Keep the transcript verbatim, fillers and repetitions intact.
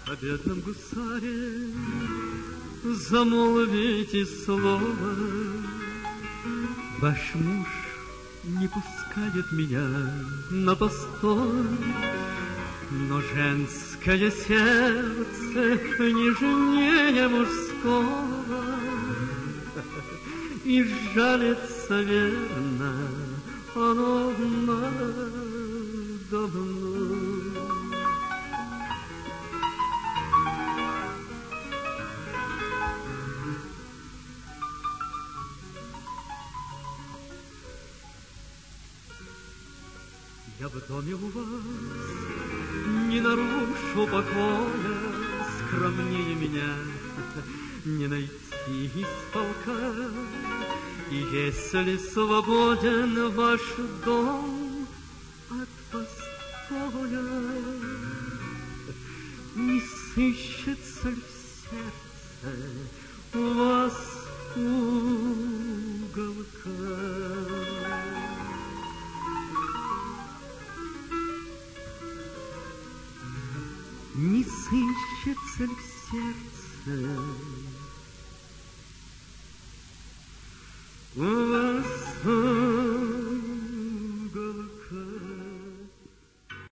О бедном гусаре замолвите слово. Ваш муж не пускает меня на постой, но женское сердце нежнее мужского, и жалится верно оно надо мной. Я в доме у вас не нарушу покоя, скромнее меня не найти из полка. И если свободен ваш дом от постоя, не сыщется ли в сердце у вас уголка? Не сыщется ли в сердце